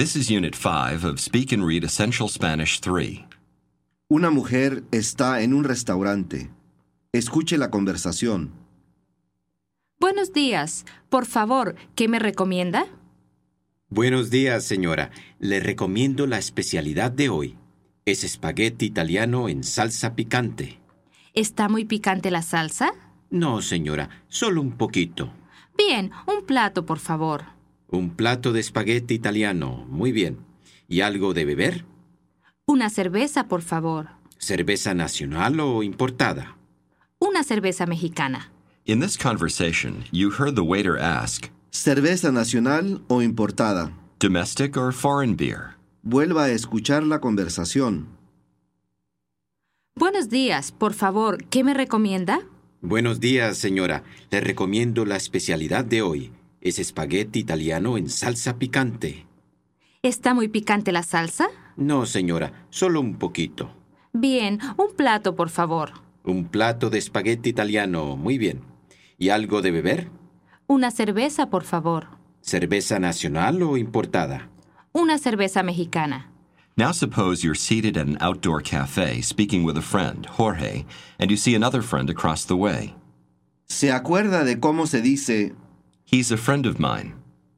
This is Unit 5 of Speak and Read Essential Spanish 3. Una mujer está en un restaurante. Escuche la conversación. Buenos días. Por favor, ¿qué me recomienda? Buenos días, señora. Le recomiendo la especialidad de hoy. Es espagueti italiano en salsa picante. ¿Está muy picante la salsa? No, señora, solo un poquito. Bien, un plato, por favor. Un plato de espagueti italiano. Muy bien. ¿Y algo de beber? Una cerveza, por favor. ¿Cerveza nacional o importada? Una cerveza mexicana. In this conversation, you heard the waiter ask, ¿Cerveza nacional o importada? domestic or foreign beer? Vuelva a escuchar la conversación. Buenos días. Por favor, ¿qué me recomienda? Buenos días, señora. Le recomiendo la especialidad de hoy. Es espagueti italiano en salsa picante. ¿Está muy picante la salsa? No, señora, solo un poquito. Bien, un plato, por favor. Un plato de espagueti italiano. Muy bien. ¿Y algo de beber? Una cerveza, por favor. ¿Cerveza nacional o importada? Una cerveza mexicana. Now suppose you're seated at an outdoor cafe speaking with a friend, Jorge, and you see another friend across the way. ¿Se acuerda de cómo se dice He's a friend of mine.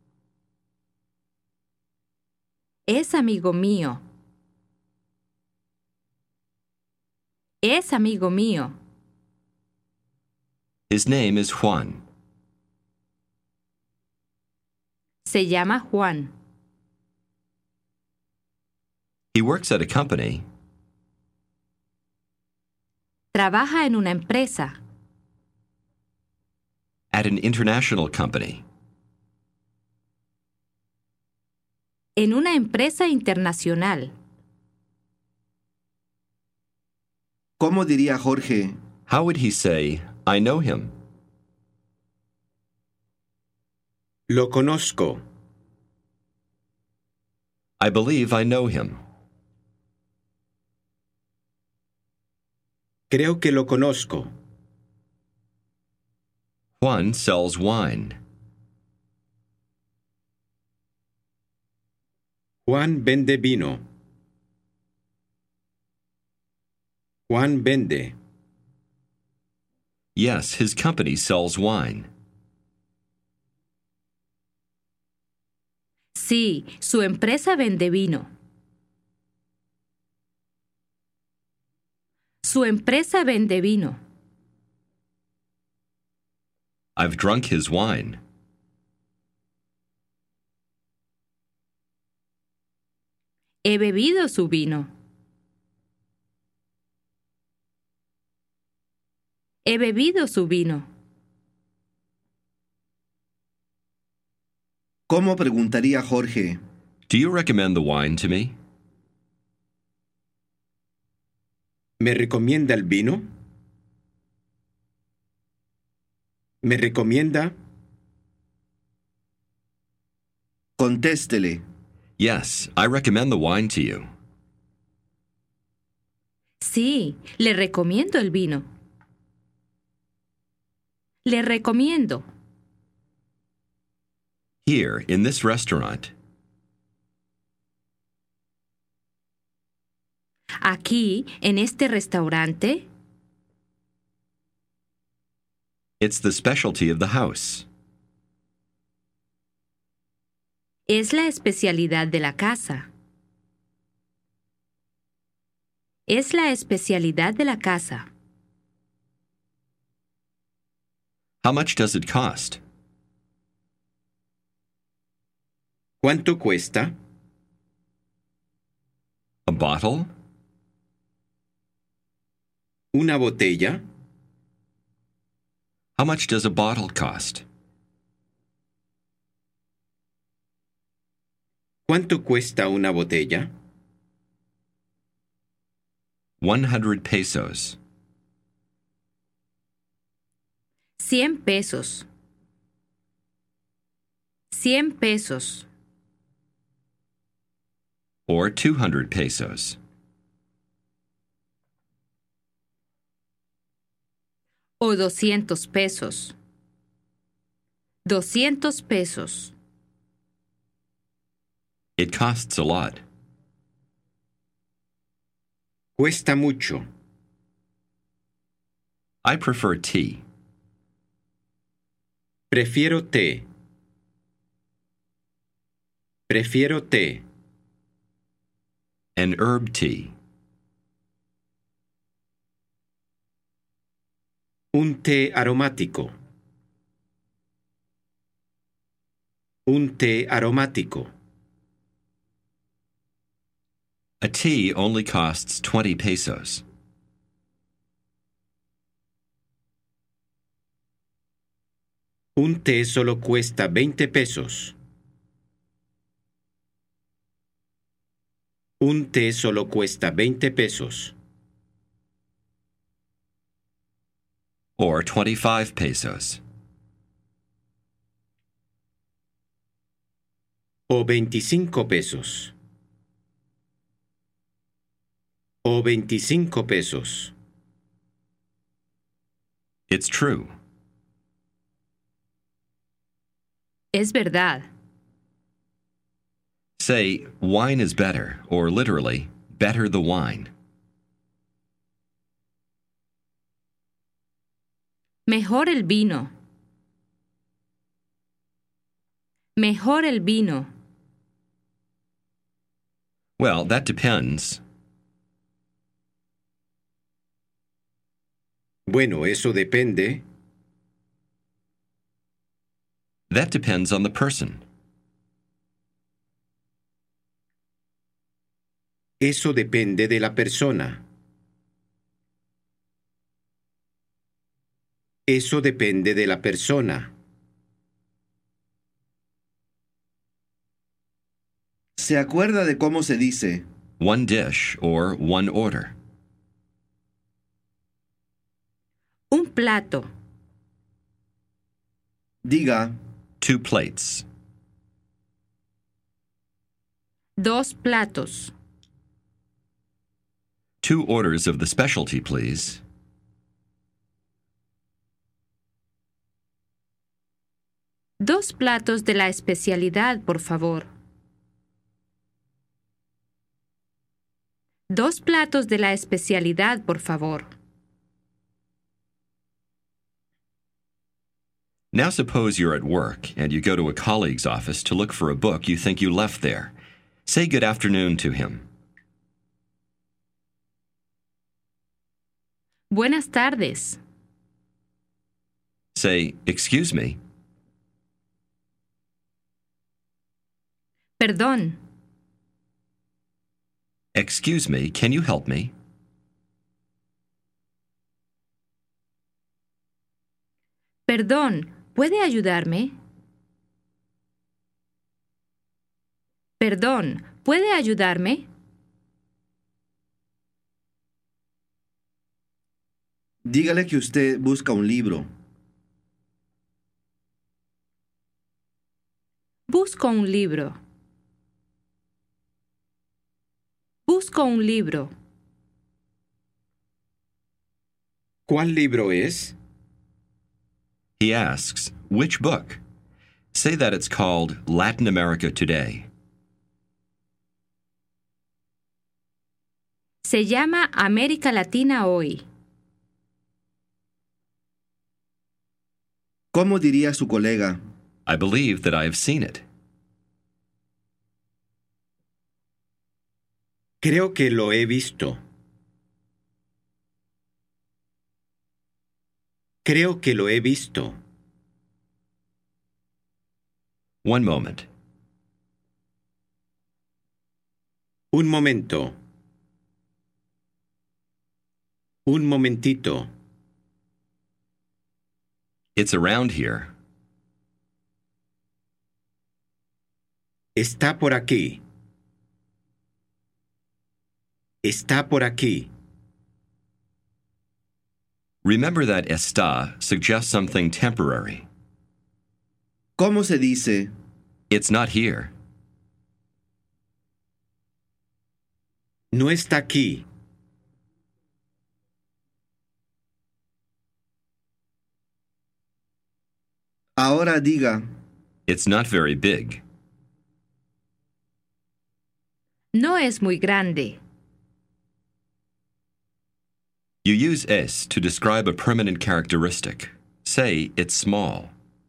Es amigo mío. Es amigo mío. His name is Juan. Se llama Juan. He works at a company. Trabaja en una empresa. At an international company. En una empresa internacional. ¿Cómo diría Jorge? How would he say, I know him? Lo conozco. I believe I know him. Creo que lo conozco. Juan sells wine. Juan vende vino. Juan vende. Yes, his company sells wine. Sí, su empresa vende vino. Su empresa vende vino. I've drunk his wine. He bebido su vino. He bebido su vino. ¿Cómo preguntaría Jorge? Do you recommend the wine to me? ¿Me recomienda el vino? ¿Me recomienda? Contéstele. Yes, I recommend the wine to you. Sí, le recomiendo el vino. Le recomiendo. Here, in this restaurant. Aquí, en este restaurante, It's the specialty of the house. es la especialidad de la casa. Es la especialidad de la casa. How much does it cost? ¿Cuánto cuesta? A bottle? ¿Una botella? How much does a bottle cost? ¿Cuánto cuesta una botella? 100 pesos. 100 pesos. 100 pesos. Or 200 pesos. O 200 pesos. 200 pesos. It costs a lot. Cuesta mucho. I prefer tea. Prefiero té. Prefiero té. An herb tea. Un té aromático. Un té aromático. A tea only costs 20 pesos. Un té solo cuesta 20 pesos. Un té solo cuesta 20 pesos. Or 25 pesos. O 25 pesos. O 25 pesos. It's true. Es verdad. Say, wine is better, or literally, better the wine. Mejor el vino. Mejor el vino. Well, that depends. Bueno, eso depende. That depends on the person. Eso depende de la persona. Eso depende de la persona. ¿Se acuerda de cómo se dice? One dish or one order. Un plato. Diga, 2 plates. Dos platos. 2 orders of the specialty, please. Dos platos de la especialidad, por favor. Dos platos de la especialidad, por favor. Now suppose you're at work and you go to a colleague's office to look for a book you think you left there. Say good afternoon to him. Buenas tardes. Say, excuse me. Perdón. Excuse me, can you help me? Perdón, ¿puede ayudarme? Perdón, ¿puede ayudarme? dígale que usted busca un libro. Busco un libro. Busco un libro. ¿Cuál libro es? He asks, which book? Say that it's called Latin America Today. Se llama América Latina Hoy. ¿Cómo diría su colega? I believe that I have seen it. Creo que lo he visto. Creo que lo he visto. One moment. Un momento. Un momentito. It's around here. Está por aquí. Está por aquí. Remember that está suggests something temporary. ¿Cómo se dice? It's not here. No está aquí. Ahora diga, It's not very big. No es muy grande. You use es to describe a permanent characteristic. Say it's small.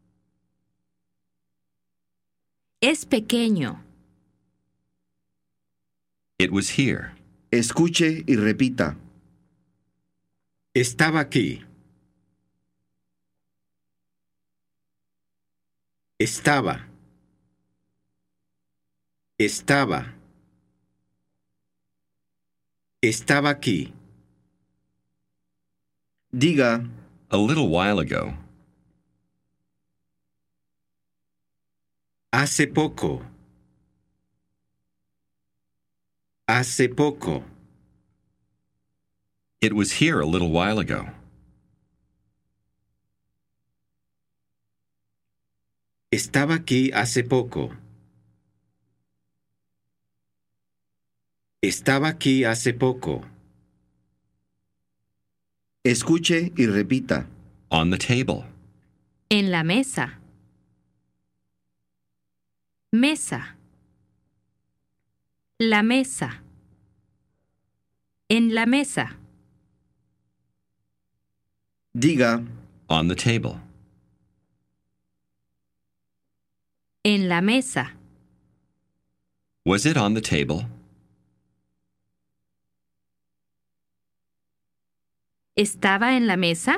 Es pequeño. It was here. Escuche y repita. Estaba aquí. Estaba. Estaba. Estaba aquí. Diga, A little while ago. Hace poco. Hace poco. It was here a little while ago. Estaba aquí hace poco. Estaba aquí hace poco. escuche y repita. On the table. En la mesa. Mesa. La mesa. En la mesa. Diga, On the table. En la mesa. Was it on the table? ¿Estaba en la mesa?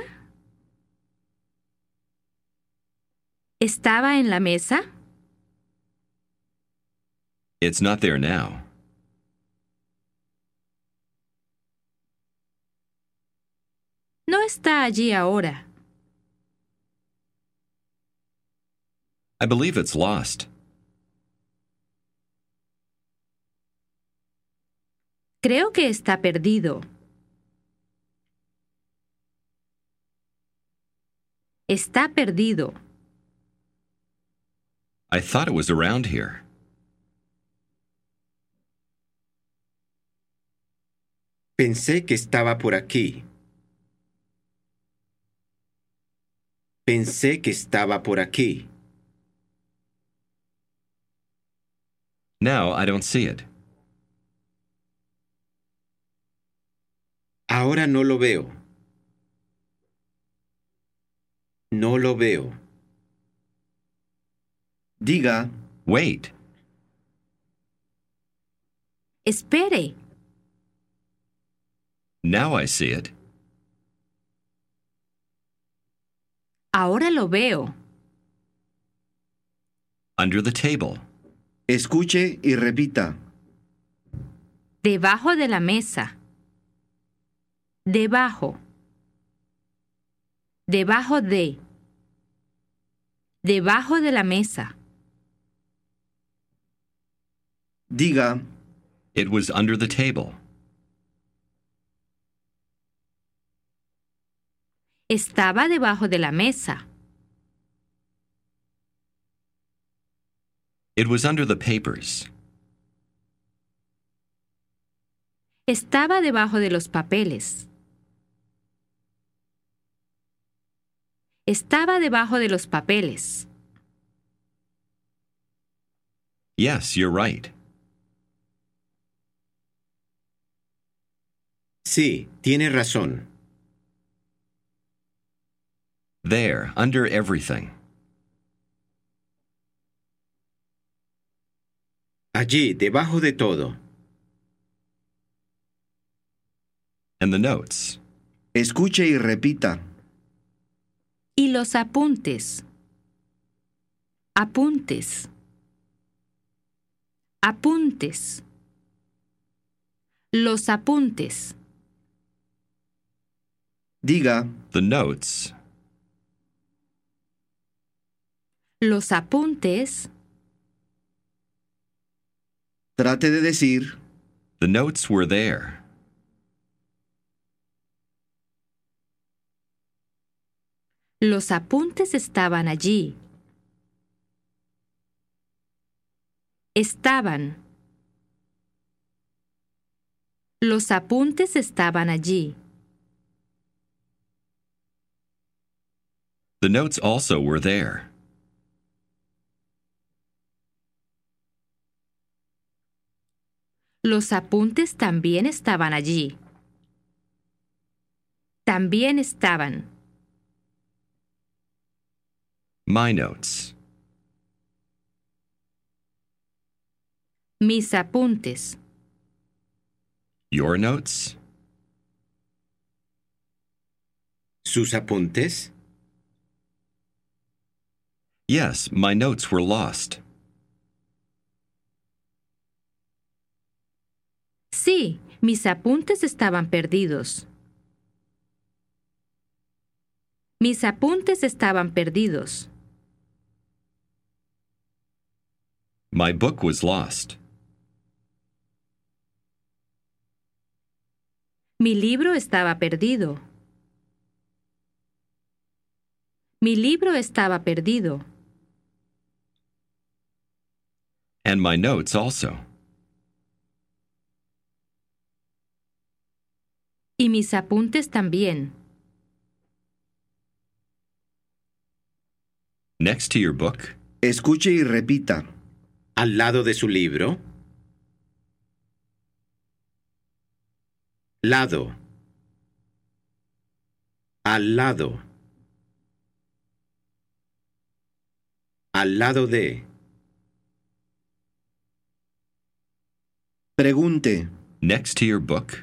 ¿Estaba en la mesa? It's not there now. No está allí ahora. I believe it's lost. Creo que está perdido. Está perdido. I thought it was around here. Pensé que estaba por aquí. Pensé que estaba por aquí. Now I don't see it. Ahora no lo veo. No lo veo. diga, Wait. Espere. Now I see it. Ahora lo veo. Under the table. escuche y repita. Debajo de la mesa. Debajo. Debajo de. Debajo de la mesa. Diga, It was under the table. Estaba debajo de la mesa. It was under the papers. Estaba debajo de los papeles. Estaba debajo de los papeles. Yes, you're right. Sí, tiene razón. There, under everything. Allí, debajo de todo. And the notes. escuche y repita. Y los apuntes. Apuntes. Apuntes. Los apuntes. Diga, The notes. Los apuntes. trate de decir, The notes were there. Los apuntes estaban allí. Estaban. Los apuntes estaban allí. The notes also were there. Los apuntes también estaban allí. También estaban. My notes. Mis apuntes. Your notes? ¿Sus apuntes? Yes, my notes were lost. Sí, mis apuntes estaban perdidos. Mis apuntes estaban perdidos. My book was lost. Mi libro estaba perdido. Mi libro estaba perdido. And my notes also. Y mis apuntes también. Next to your book, Escuche y repita. ¿Al lado de su libro? Lado. Al lado. Al lado de. Pregunte. next to your book,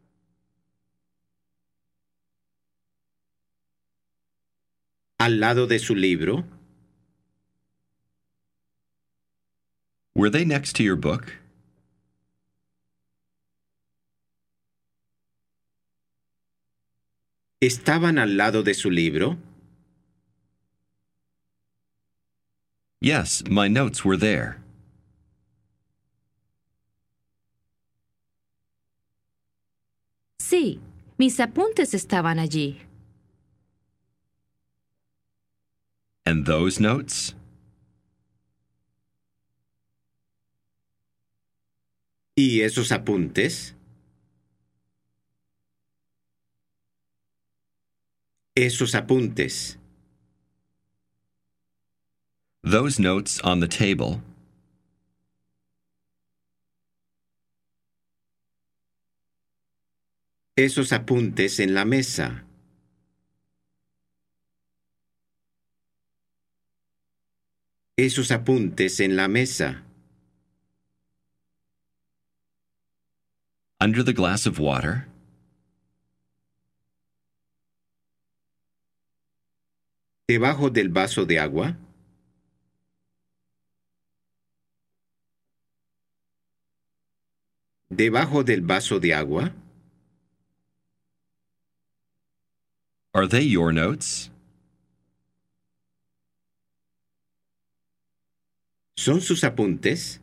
¿Al lado de su libro? were they next to your book? ¿Estaban al lado de su libro? Yes, my notes were there. Sí, mis apuntes estaban allí. And those notes? ¿Y esos apuntes? Esos apuntes. Those notes on the table? Esos apuntes en la mesa. Esos apuntes en la mesa. Under the glass of water? ¿Debajo del vaso de agua? ¿Debajo del vaso de agua? Are they your notes? ¿Son sus apuntes?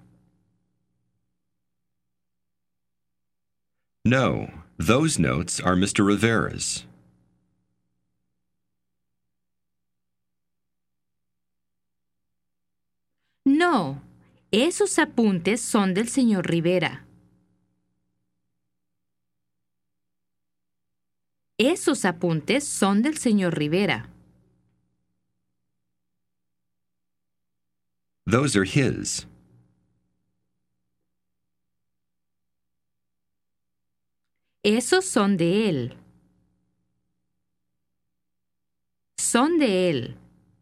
No, those notes are Mr. Rivera's. No, esos apuntes son del señor Rivera. Esos apuntes son del señor Rivera. Those are his. Esos son de él. Son de él.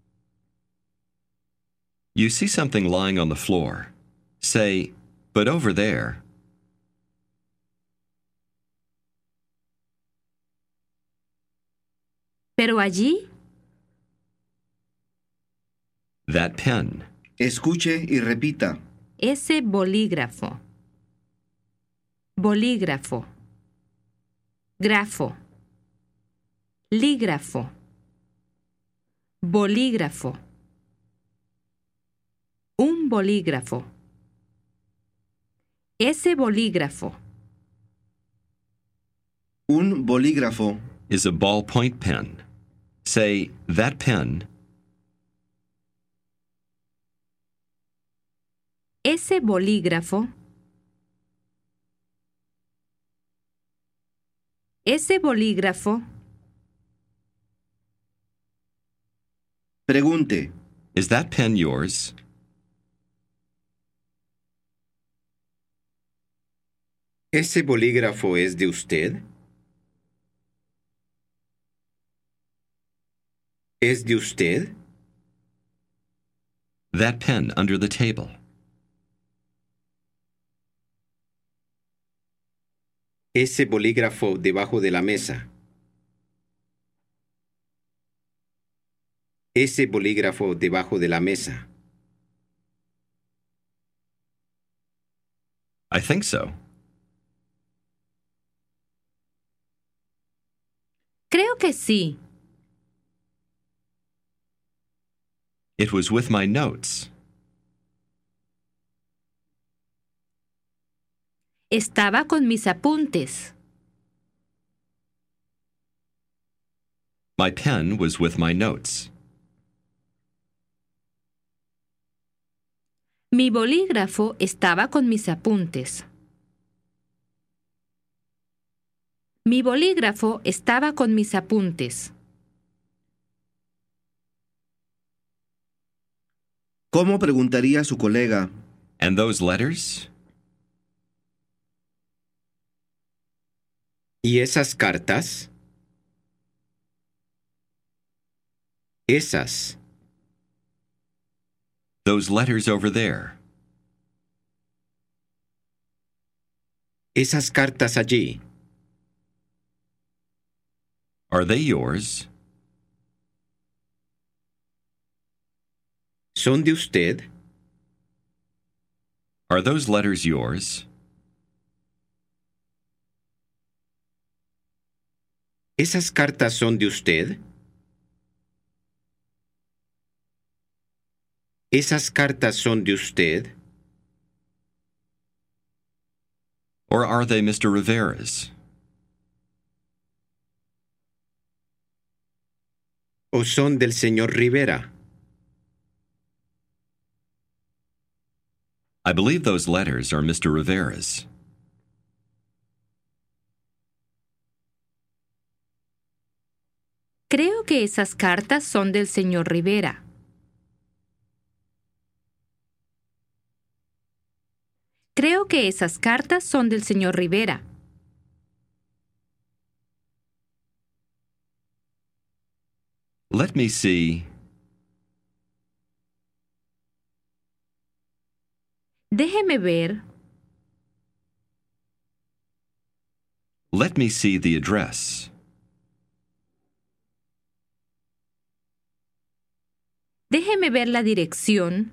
You see something lying on the floor. Say, but over there. Pero allí, That pen. Escuche y repita. ese bolígrafo. Bolígrafo. Grafo. Lígrafo. Bolígrafo. Un bolígrafo. Ese bolígrafo. Un bolígrafo. Is a ballpoint pen. Say, that pen. Ese bolígrafo. Ese bolígrafo. Pregunte. Is that pen yours? ¿Ese bolígrafo es de usted? ¿Es de usted? That pen under the table. Ese bolígrafo debajo de la mesa. Ese bolígrafo debajo de la mesa. I think so. Creo que sí. It was with my notes. Estaba con mis apuntes. My pen was with my notes. Mi bolígrafo estaba con mis apuntes. Mi bolígrafo estaba con mis apuntes. ¿Cómo preguntaría su colega? And those letters? ¿Y esas cartas? Esas. Those letters over there. Esas cartas allí. Are they yours? ¿Son de usted? Are those letters yours? ¿Esas cartas son de usted? ¿Esas cartas son de usted? Or are they Mr. Rivera's? ¿O son del señor Rivera? I believe those letters are Mr. Rivera's. Creo que esas cartas son del señor Rivera. Creo que esas cartas son del señor Rivera. Let me see. Déjeme ver. Let me see the address. Déjeme ver la dirección.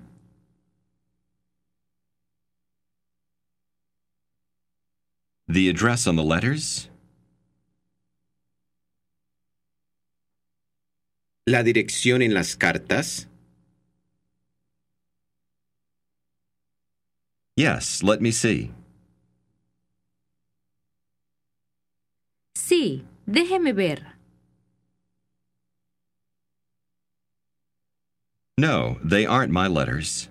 The address on the letters? ¿La dirección en las cartas? Yes, let me see. Sí, déjeme ver. No, they aren't my letters.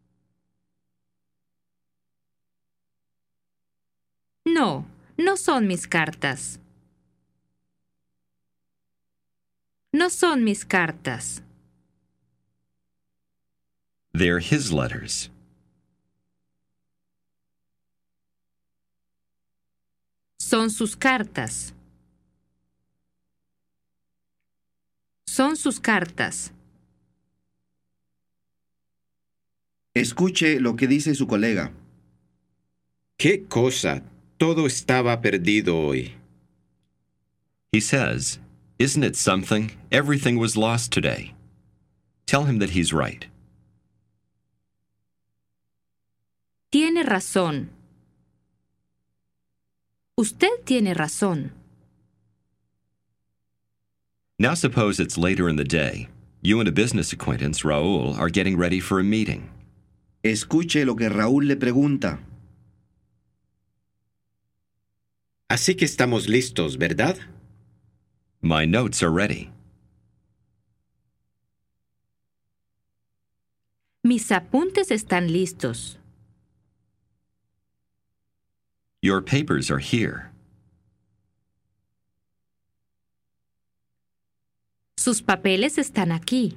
No, no son mis cartas. No son mis cartas. They're his letters. Son sus cartas. Son sus cartas. Escuche lo que dice su colega. ¡Qué cosa! Todo estaba perdido hoy. He says, "Isn't it something? Everything was lost today." Tell him that he's right. Tiene razón. Usted tiene razón. Now suppose it's later in the day. You and a business acquaintance, Raul, are getting ready for a meeting. Escuche lo que Raúl le pregunta. Así que estamos listos, ¿verdad? My notes are ready. Mis apuntes están listos. Your papers are here. Sus papeles están aquí.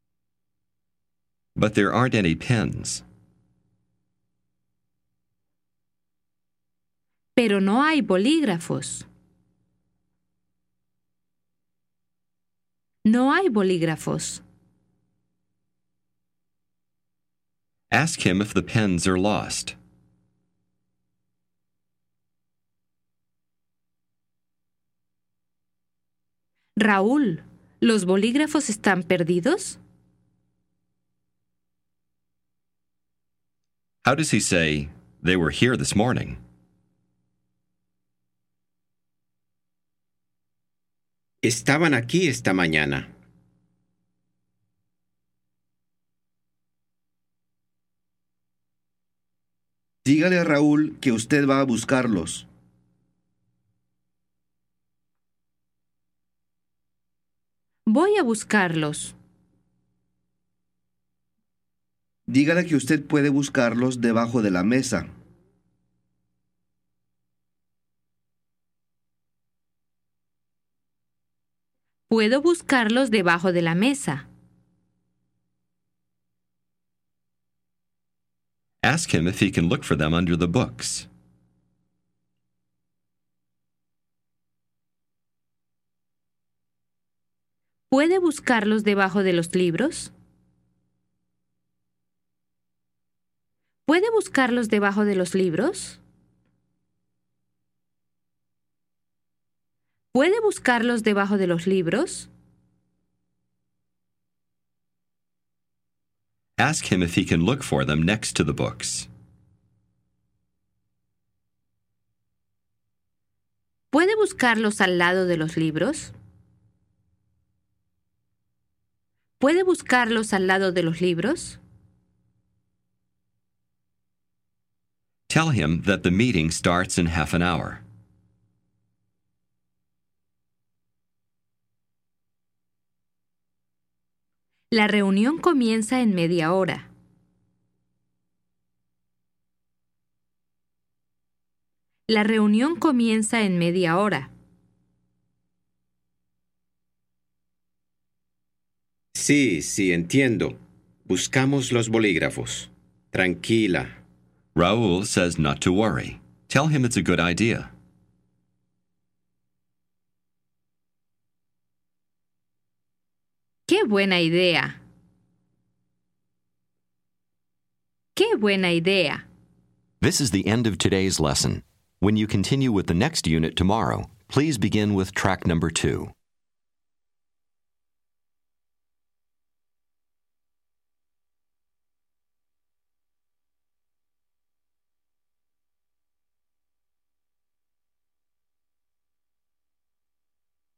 But there aren't any pens. Pero no hay bolígrafos. No hay bolígrafos. Ask him if the pens are lost. Raúl, ¿los bolígrafos están perdidos? How does he say, they were here this morning? Estaban aquí esta mañana. Dígale a Raúl que usted va a buscarlos. Voy a buscarlos. Dígale que usted puede buscarlos debajo de la mesa. Puedo buscarlos debajo de la mesa. Ask him if he can look for them under the books. ¿Puede buscarlos debajo de los libros? ¿Puede buscarlos debajo de los libros? ¿Puede buscarlos debajo de los libros? Ask him if he can look for them next to the books. ¿Puede buscarlos al lado de los libros? ¿Puede buscarlos al lado de los libros? Tell him that the meeting starts in half an hour. La reunión comienza en media hora. La reunión comienza en media hora. Sí, entiendo. Buscamos los bolígrafos. Tranquila. Raúl says not to worry. Tell him it's a good idea. ¡Qué buena idea! ¡Qué buena idea! This is the end of today's lesson. When you continue with the next unit tomorrow, please begin with track number 2.